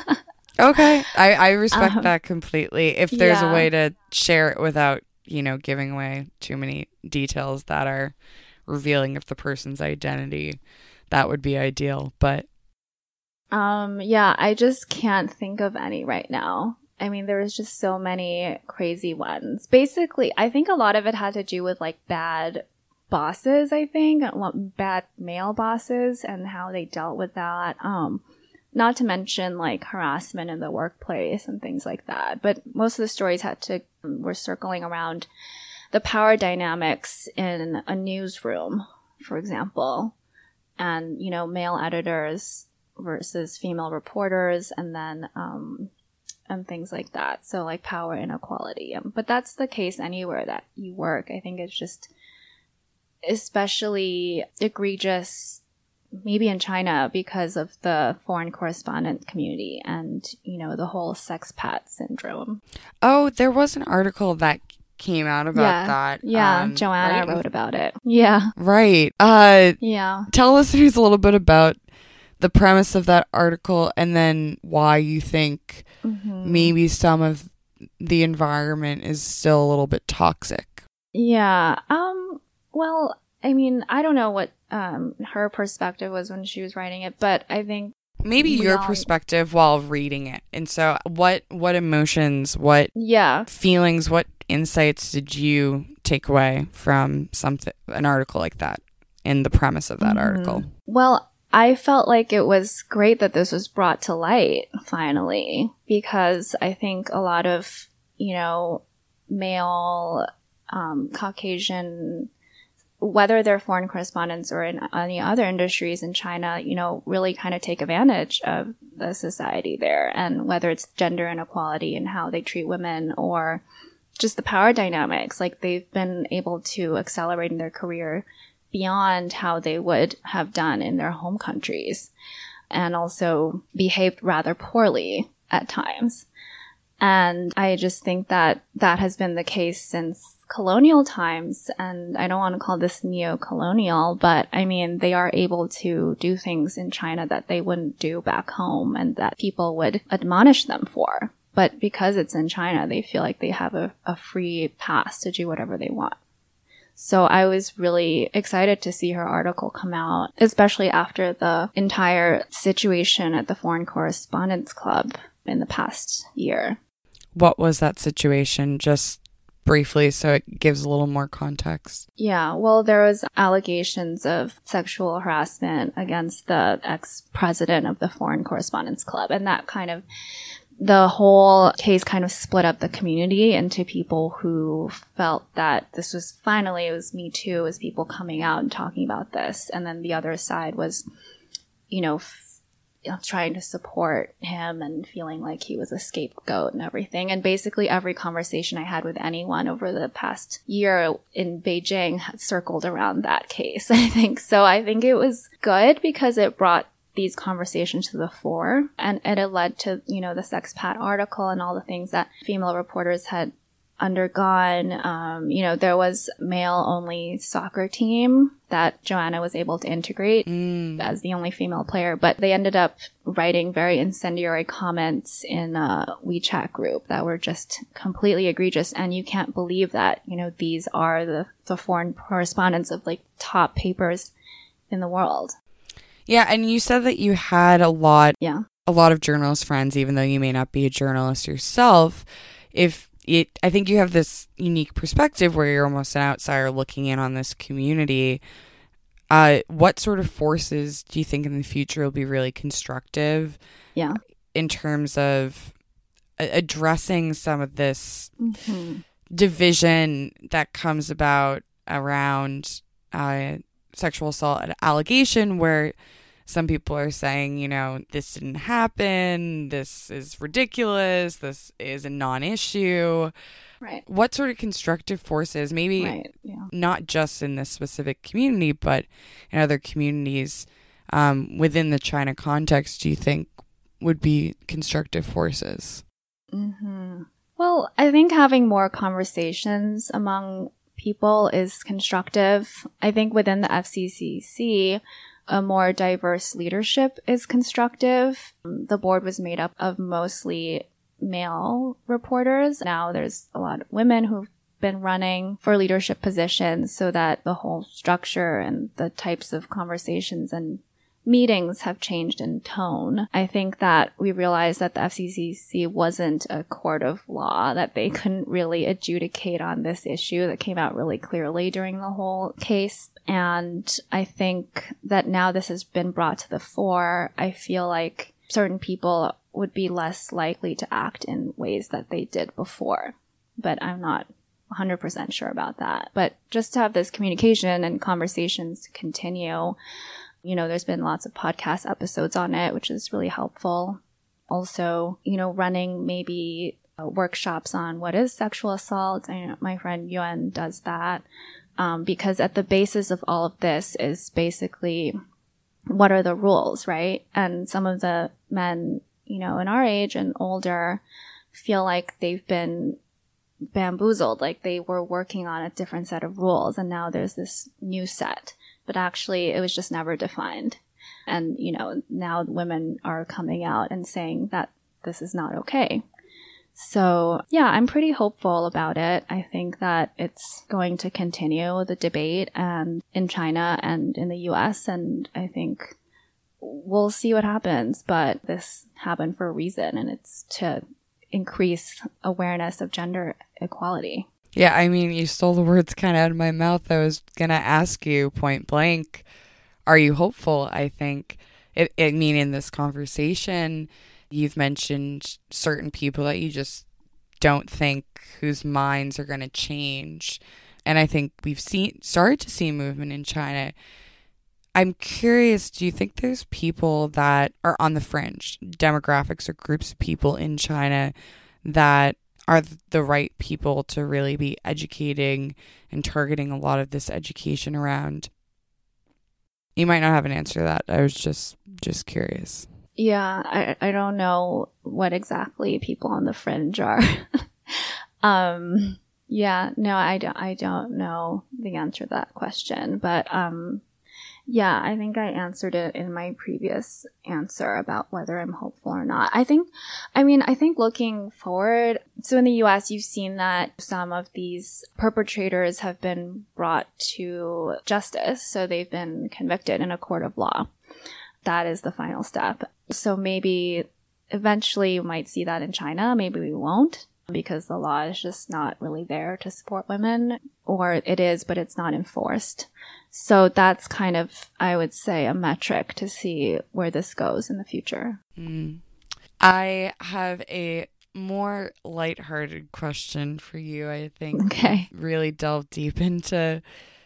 Okay. I, I respect um, that completely. If there's yeah. a way to share it without, you know, giving away too many details that are revealing of the person's identity, that would be ideal. But um, yeah, I just can't think of any right now. I mean, there was just so many crazy ones. Basically, I think a lot of it had to do with like bad bosses, I think, bad male bosses and how they dealt with that. Um, not to mention like harassment in the workplace and things like that. But most of the stories had to, were circling around the power dynamics in a newsroom, for example. And, you know, male editors versus female reporters, and then, um, and things like that. So like power inequality. Um, but that's the case anywhere that you work. I think it's just especially egregious maybe in China because of the foreign correspondent community and, you know, the whole sexpat syndrome. Oh, there was an article that came out about yeah. that. Yeah, um, Joanna right? wrote about it. Yeah. Right. Uh, yeah. Tell listeners a little bit about the premise of that article and then why you think mm-hmm. maybe some of the environment is still a little bit toxic. Yeah. Um. Well, I mean, I don't know what um her perspective was when she was writing it, but I think maybe your all... perspective while reading it. And so what what emotions, what yeah. feelings, what insights did you take away from something an article like that and the premise of that mm-hmm. article? Well, I felt like it was great that this was brought to light finally, because I think a lot of, you know, male um, Caucasian, whether they're foreign correspondents or in any other industries in China, you know, really kind of take advantage of the society there. And whether it's gender inequality and how they treat women or just the power dynamics, like they've been able to accelerate in their career beyond how they would have done in their home countries, and also behaved rather poorly at times. And I just think that that has been the case since colonial times, and I don't want to call this neo-colonial, but I mean, they are able to do things in China that they wouldn't do back home and that people would admonish them for. But because it's in China, they feel like they have a, a free pass to do whatever they want. So I was really excited to see her article come out, especially after the entire situation at the Foreign Correspondents Club in the past year. What was that situation? Just briefly, so it gives a little more context. Yeah, well, there was allegations of sexual harassment against the ex-president of the Foreign Correspondents Club. And that kind of, the whole case kind of split up the community into people who felt that this was finally, it was Me Too, it was people coming out and talking about this. And then the other side was, you know, f- you know, trying to support him and feeling like he was a scapegoat and everything. And basically every conversation I had with anyone over the past year in Beijing had circled around that case, I think. So I think it was good because it brought these conversations to the fore, and, and it led to, you know, the Sexpat article and all the things that female reporters had undergone. Um, you know, there was male-only soccer team that Joanna was able to integrate mm. as the only female player, but they ended up writing very incendiary comments in a WeChat group that were just completely egregious. And you can't believe that, you know, these are the, the foreign correspondents of like top papers in the world. Yeah, and you said that you had a lot, yeah. a lot of journalist friends, even though you may not be a journalist yourself. If it, I think you have this unique perspective where you're almost an outsider looking in on this community. Uh, what sort of forces do you think in the future will be really constructive? Yeah, in terms of a- addressing some of this mm-hmm. division that comes about around uh, sexual assault allegation, where some people are saying, you know, this didn't happen, this is ridiculous, this is a non-issue. Right. What sort of constructive forces, maybe right. yeah. not just in this specific community, but in other communities um, within the China context, do you think would be constructive forces? Mm-hmm. Well, I think having more conversations among people is constructive. I think within the F C C C, a more diverse leadership is constructive. The board was made up of mostly male reporters. Now there's a lot of women who've been running for leadership positions, so that the whole structure and the types of conversations and meetings have changed in tone. I think that we realized that the F C C C wasn't a court of law, that they couldn't really adjudicate on this issue. That came out really clearly during the whole case. And I think that now this has been brought to the fore, I feel like certain people would be less likely to act in ways that they did before. But I'm not one hundred percent sure about that. But just to have this communication and conversations to continue. You know, there's been lots of podcast episodes on it, which is really helpful. Also, you know, running maybe uh, workshops on what is sexual assault. I know my friend Yuan does that um, because at the basis of all of this is basically what are the rules, right? And some of the men, you know, in our age and older feel like they've been bamboozled, like they were working on a different set of rules and now there's this new set. But actually, it was just never defined. And, you know, now women are coming out and saying that this is not okay. So, yeah, I'm pretty hopeful about it. I think that it's going to continue the debate and in China and in the U S. And I think we'll see what happens. But this happened for a reason, and it's to increase awareness of gender equality. Yeah, I mean, you stole the words kind of out of my mouth. I was going to ask you point blank, are you hopeful? I think, it, I mean, in this conversation, you've mentioned certain people that you just don't think whose minds are going to change. And I think we've seen started to see movement in China. I'm curious, do you think there's people that are on the fringe, demographics or groups of people in China that are the right people to really be educating and targeting a lot of this education around? You might not have an answer to that. I was just just curious. Yeah, I, I don't know what exactly people on the fringe are. um, yeah, no, I don't, I don't know the answer to that question. But um, yeah, I think I answered it in my previous answer about whether I'm hopeful or not. I think, I mean, I think looking forward, so in the U S, you've seen that some of these perpetrators have been brought to justice. So they've been convicted in a court of law. That is the final step. So maybe eventually you might see that in China. Maybe we won't, because the law is just not really there to support women, or it is, but it's not enforced. So that's kind of, I would say, a metric to see where this goes in the future. Mm. I have a more lighthearted question for you. I think okay. really delve deep into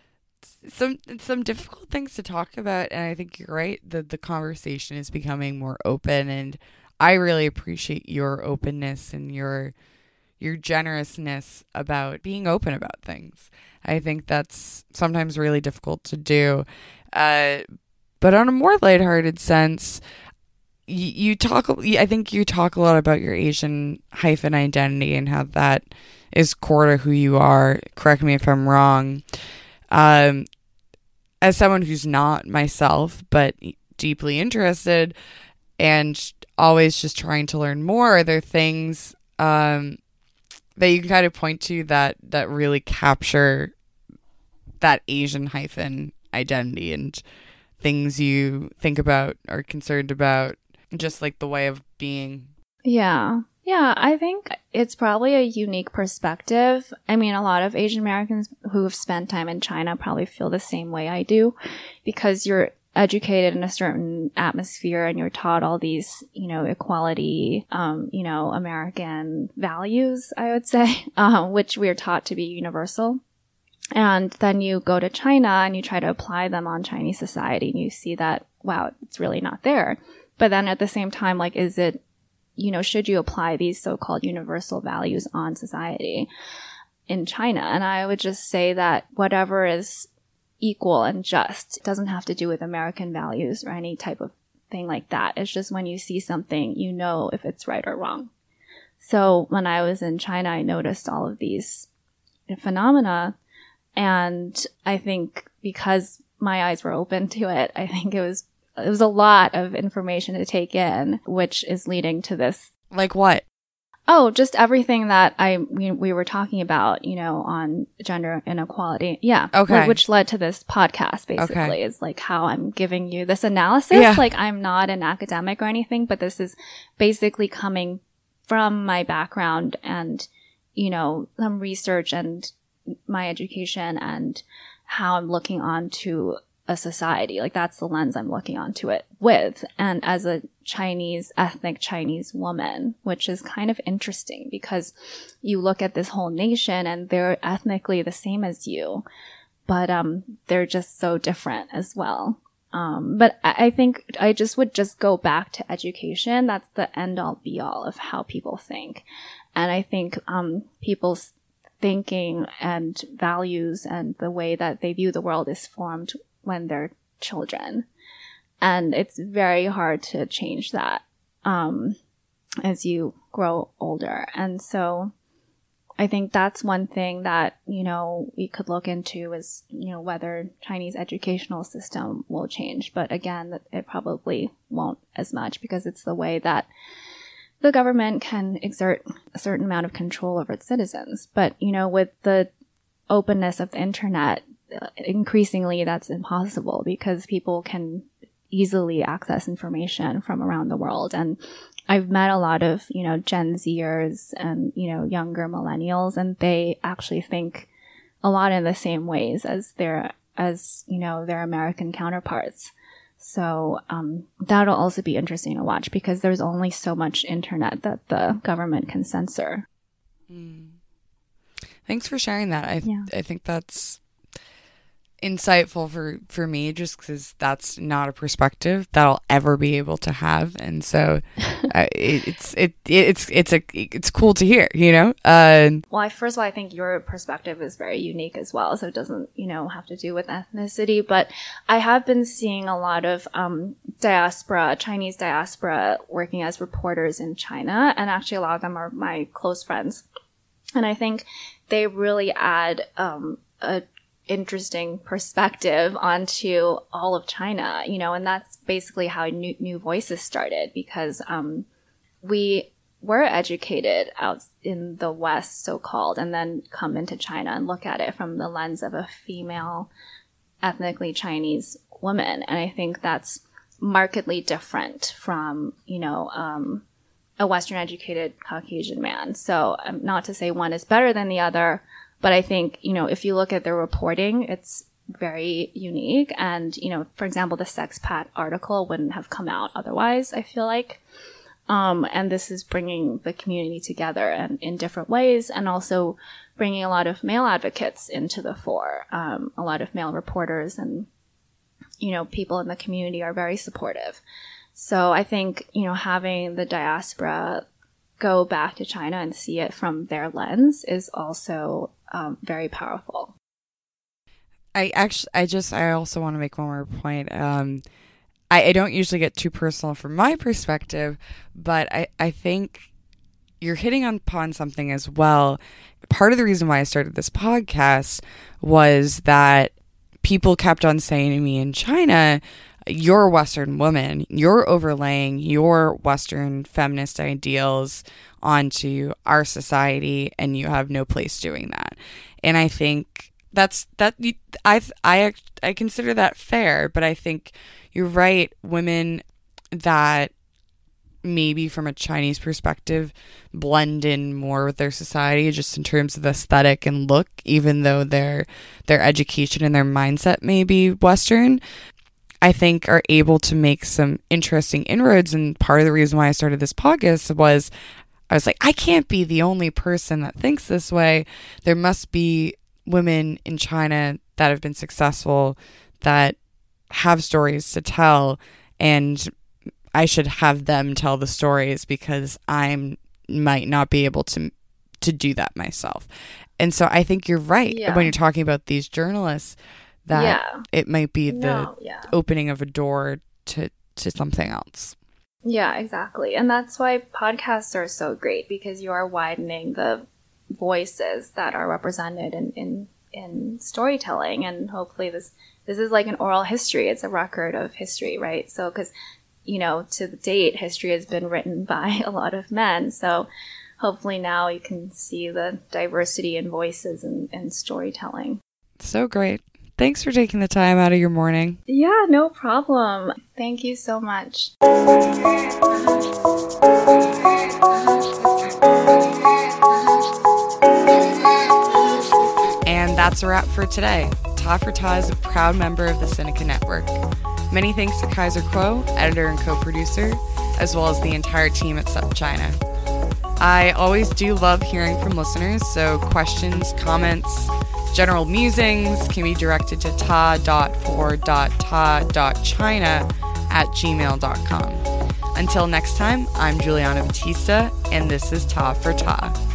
some some difficult things to talk about, and I think you're right. The the conversation is becoming more open, and I really appreciate your openness and your your generousness about being open about things. I think that's sometimes really difficult to do. Uh, but on a more lighthearted sense, you, you talk, I think you talk a lot about your Asian hyphen identity and how that is core to who you are. Correct me if I'm wrong. Um, as someone who's not myself, but deeply interested and always just trying to learn more, are there things um, that you can kind of point to that, that really capture that Asian hyphen identity and things you think about, are concerned about, just like the way of being? Yeah. Yeah, I think it's probably a unique perspective. I mean, a lot of Asian Americans who have spent time in China probably feel the same way I do, because you're educated in a certain atmosphere and you're taught all these, you know, equality, um, you know, American values, I would say, uh, which we're taught to be universal. And then you go to China and you try to apply them on Chinese society and you see that, wow, it's really not there. But then at the same time, like, is it, you know, should you apply these so-called universal values on society in China? And I would just say that whatever is equal and just, it doesn't have to do with American values or any type of thing like that. It's just when you see something, you know if it's right or wrong. So when I was in China, I noticed all of these phenomena. And I think because my eyes were open to it, I think it was it was a lot of information to take in, which is leading to this. Like what? Oh, just everything that I we, we were talking about, you know, on gender inequality. Yeah. Okay. Which led to this podcast, basically, okay. is like how I'm giving you this analysis. Yeah. Like, I'm not an academic or anything, but this is basically coming from my background and, you know, some research and my education and how I'm looking onto a society. Like, that's the lens I'm looking onto it with. And as a Chinese, ethnic Chinese woman, which is kind of interesting because you look at this whole nation and they're ethnically the same as you, but um, they're just so different as well. Um, but I, I think I just would just go back to education. That's the end all be all of how people think. And I think um, people's thinking and values and the way that they view the world is formed when they're children. And it's very hard to change that um, as you grow older. And so I think that's one thing that, you know, we could look into is, you know, whether Chinese educational system will change. But again, it probably won't as much because it's the way that the government can exert a certain amount of control over its citizens. But, you know, with the openness of the internet, increasingly that's impossible because people can easily access information from around the world. And I've met a lot of, you know, Gen Zers and, you know, younger millennials, and they actually think a lot in the same ways as their, as, you know, their American counterparts. So um, that'll also be interesting to watch because there's only so much internet that the government can censor. Mm. Thanks for sharing that. I yeah. I think that's insightful for, for me just because that's not a perspective that I'll ever be able to have. And so uh, it, it's it, it's it's a it's cool to hear, you know? Uh, well, I, first of all, I think your perspective is very unique as well. So it doesn't, you know, have to do with ethnicity. But I have been seeing a lot of um, diaspora, Chinese diaspora working as reporters in China. And actually a lot of them are my close friends. And I think they really add um, a interesting perspective onto all of China, you know, and that's basically how New, New Voices started because um, we were educated out in the West, so-called, and then come into China and look at it from the lens of a female, ethnically Chinese woman. And I think that's markedly different from, you know, um, a Western educated Caucasian man. So um, not to say one is better than the other, but I think, you know, if you look at their reporting, it's very unique. And, you know, for example, the Sexpat article wouldn't have come out otherwise, I feel like. Um, and this is bringing the community together and in different ways, and also bringing a lot of male advocates into the fore. Um, a lot of male reporters and, you know, people in the community are very supportive. So I think, you know, having the diaspora go back to China and see it from their lens is also um, very powerful. I actually, I just, I also want to make one more point. Um, I, I don't usually get too personal from my perspective, but I, I think you're hitting upon something as well. Part of the reason why I started this podcast was that people kept on saying to me in China, you're a Western woman, you're overlaying your Western feminist ideals onto our society, and you have no place doing that. And I think that's, that, I, I, I consider that fair, but I think you're right. Women that maybe from a Chinese perspective blend in more with their society just in terms of aesthetic and look, even though their their education and their mindset may be Western, I think are able to make some interesting inroads. And part of the reason why I started this podcast was I was like, I can't be the only person that thinks this way. There must be women in China that have been successful, that have stories to tell, and I should have them tell the stories because I might not be able to to do that myself. And so I think you're right yeah. when you're talking about these journalists, that yeah. it might be the no, yeah. opening of a door to, to something else. Yeah, exactly. And that's why podcasts are so great, because you are widening the voices that are represented in, in, in storytelling. And hopefully this, this is like an oral history. It's a record of history, right? So, because, you know, to the date, history has been written by a lot of men. So hopefully now you can see the diversity in voices and, and storytelling. So great. Thanks for taking the time out of your morning. Yeah, no problem. Thank you so much. And that's a wrap for today. Ta for Ta is a proud member of the Sinica Network. Many thanks to Kaiser Kuo, editor and co-producer, as well as the entire team at SupChina. I always do love hearing from listeners, so questions, comments, general musings can be directed to ta dot for dot ta dot china at gmail dot com. Until next time, I'm Juliana Batista, and this is Ta for Ta.